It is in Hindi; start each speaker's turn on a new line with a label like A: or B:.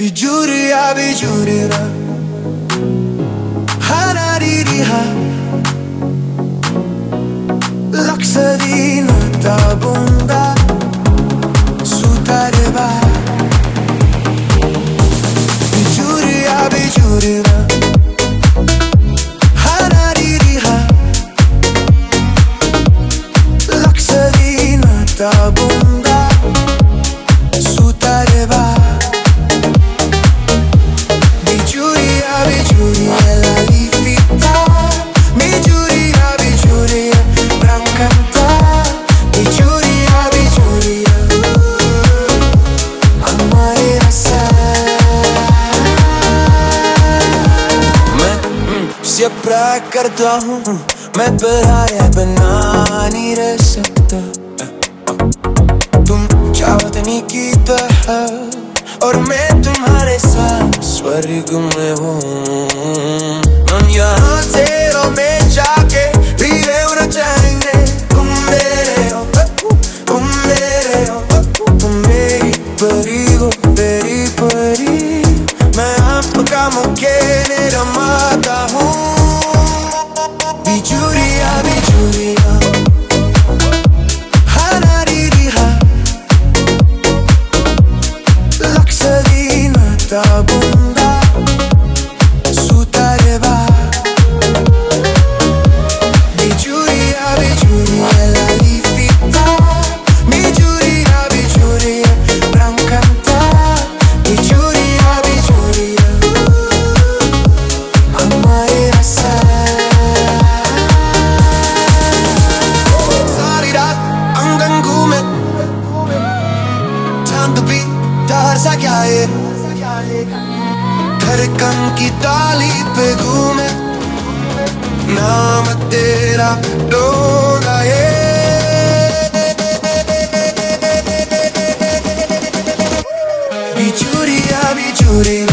A: बिजुरिया Haraririha Laksadina tabunda Sutareva Bijuria Haraririha Laksadina tabunda Sutareva Bijuria la lifita Bijuria Brancanta Bijuria Amare assai मैं सिर्फ करता हूँ मैं पराया बना नहीं रह सकता तुम चाहतनी की तरह और मैं तुम्हारे साथ स्वर्ग में हूँ हम यहाँ से में जाके भी रहना चाहेंगे तुम मेरे हो तुम मेरी परी हो तेरी परी मैं आपका मुझे रमाता हूँ बिजुरिया Haraririha Laksadina tabunda Sutareva Bijuria la lifita Bijuria Brancanta Bijuria Amare assai Sarira angangume Chand bhi dar sa kya hai धड़कन की ताली पे घूमे नाम तेरा डोला है बिजुरिया